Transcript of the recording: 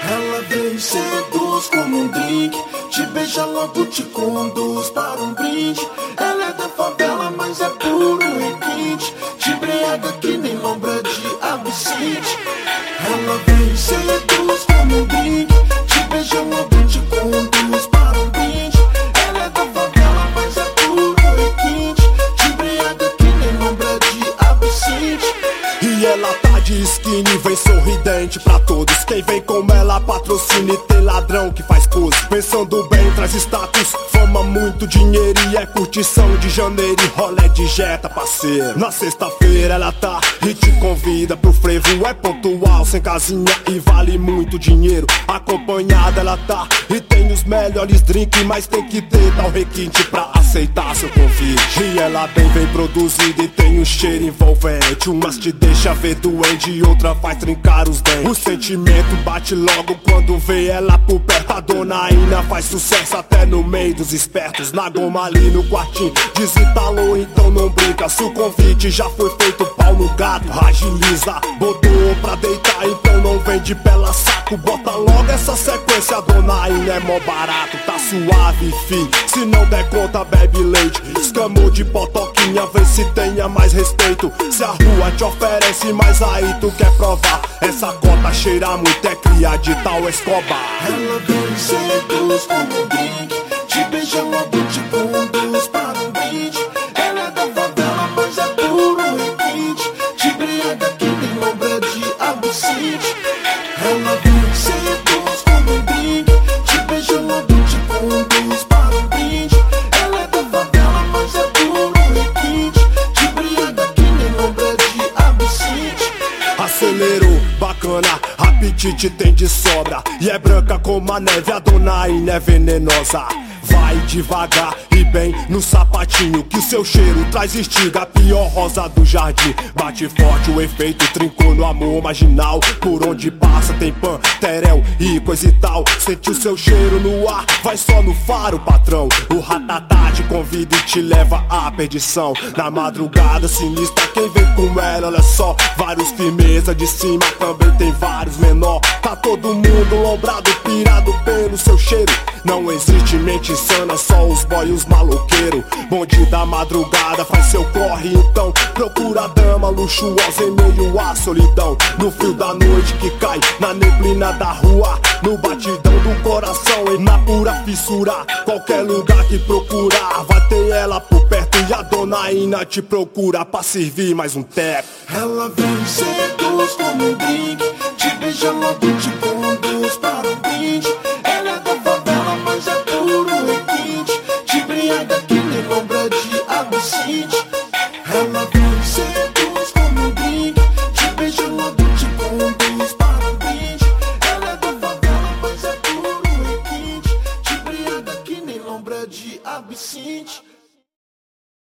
Ela vem, seduz como um drink, te beija logo, te conduz para um brinde. Ela é da favela, mas é puro requinte, te embriaga que nem lombra de absinte. Ela vem, seduz como um drink, te beija logo, te conduz para um brinde. Ela é da favela, mas é puro requinte, te embriaga que nem lombra de absinte. E ela tá de skinny, vem sorridente pra todos. Quem vem com ela patrocina e tem ladrão que faz pose. Pensando bem, traz status, fama, muito dinheiro. E é curtição de janeiro e rolé de jeta, parceiro. Na sexta-feira ela tá e te convida pro frevo. É pontual, sem casinha e vale muito dinheiro. Acompanhada ela tá e tem os melhores drinks, mas tem que ter tal requinte pra aceitar seu convite. E ela bem produzida e tem um cheiro envolvente. Umas te deixa ver doente e outra faz trincar os dentes. O sentimento bate logo quando vê ela por perto. A dona Ina faz sucesso até no meio dos espertos. Na goma ali no quartinho, desinstalou, então não brinca. Se o convite já foi feito, pau no gato, agiliza. Botou pra deitar, então não vem de pela saco. Bota logo essa sequência, a dona Ina é mó barato. Tá suave, fi, se não der conta bebe leite. Escamou de potoquinha, vê se tenha mais respeito. Se a rua te oferece, mas aí tu quer provar. Essa cota cheira muito, é cria de tal Escobar. Ela vem, seduz como um drink, te beija logo, te conduz para um brinde. Ela é da favela, mas é puro requinte, te embriaga que nem lombra de absinte. Ela vem, seduz como um drink, te beija logo, te conduz para um brinde. Ela é da favela, mas é puro requinte, te embriaga que nem lombra de absinte. Acelerou, bacana, apetite tem de sobra. E é branca como a neve, a dona Ina é venenosa. Vai devagar e bem no sapatinho, que o seu cheiro traz estiga, a pior rosa do jardim. Bate forte o efeito, trincou no amor marginal. Por onde passa tem pan, terel e coisa e tal. Sente o seu cheiro no ar, vai só no faro, patrão. O ratatá te convida e te leva à perdição. Na madrugada sinistra, quem vem com ela, olha só. Vários firmeza de cima, também tem vários menor. Tá todo mundo lombrado, pirado pelo seu cheiro. Não existe mente insana, só os boy e os maloqueiros. Bonde da madrugada faz seu corre, então procura a dama luxuosa em meio à solidão. No frio da noite que cai na neblina da rua, no batidão do coração e na pura fissura. Qualquer lugar que procurar vai ter ela por perto, e a dona Ina te procura pra servir mais um teco. Ela vem, seduz como um drink, te beija logo, te conduz para um brinde. Ela é da favela, mas é puro requinte, te embriaga que nem lombra de absinte. Ela vem, seduz como um drink, te beija logo, te conduz para um brinde. Ela é da favela, mas é puro requinte, te embriaga que nem lombra de absinte.